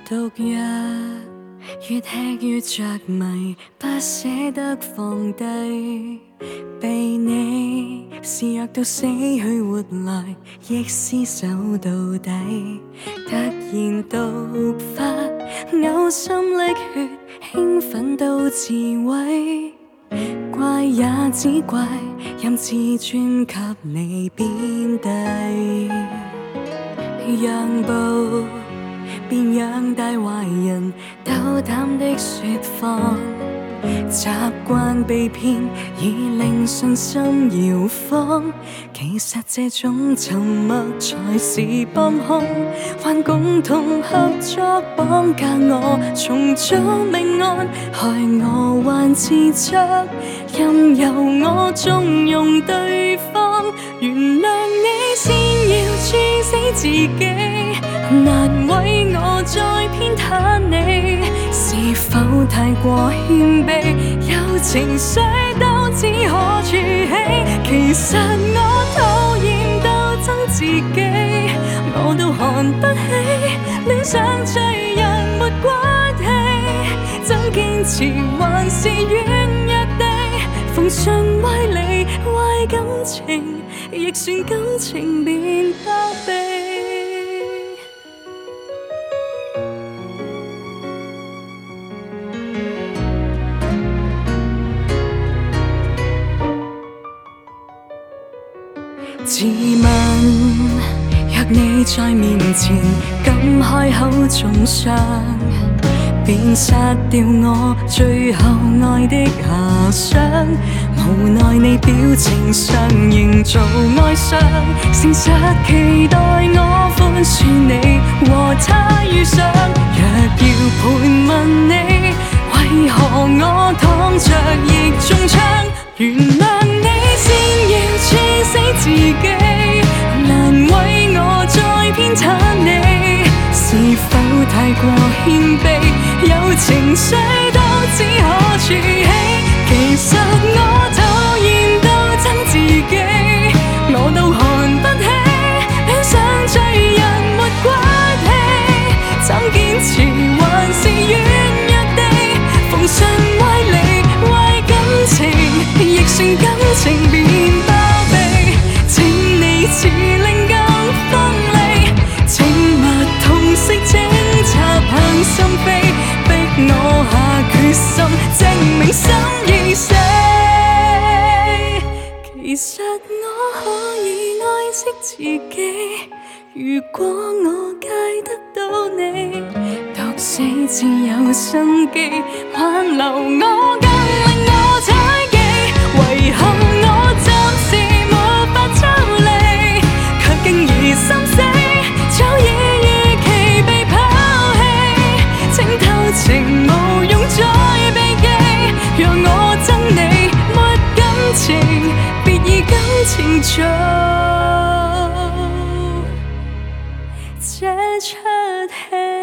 毒藥，越吃越着迷，不捨得放低。被你視若到死去活來，亦廝守到底。突然毒發，嘔心瀝血，興奮到自毀。怪也只怪，任自尊給你貶低。讓步便養大壞人，鬥膽的説謊。習慣被騙，已令信心搖晃。其實這種沉默才是幫兇，還共同合作綁架我，重組命案，害我還自責，任由我縱容對方。原諒你先要處死自己，難為我再偏袒你，是否太過謙卑？有情緒都只可儲起，其實我討厭到憎自己，我都看不起戀上醉人沒骨氣，怎堅持還是軟弱地奉順歪理壞感情，亦算感情變包庇。自問，若你在面前敢開口中傷，便殺掉我最後愛的遐想。無奈你表情上營造哀傷，誠實期待我寬恕你和他遇上。若要盤問你，為何我躺着亦中槍？原諒你先要處死自己，難為我再偏袒你，是否太過謙卑？有情緒都只可儲起，其實我討厭到憎自己，我都看不起戀上醉人沒骨氣，怎堅持還是軟弱地奉順歪理壞感情，亦算感情變包庇。請你辭令更鋒利，請勿痛惜偵察向心扉，逼我下決心證明心已死。其實我可以愛惜自己，如果我戒得到你，毒死自有生機，挽留我更令我猜忌。遺憾我暫時沒法抽離，卻竟已心死，早已預期被拋棄。請偷情無用再避忌，讓我憎你沒感情，別以感情做這出戲。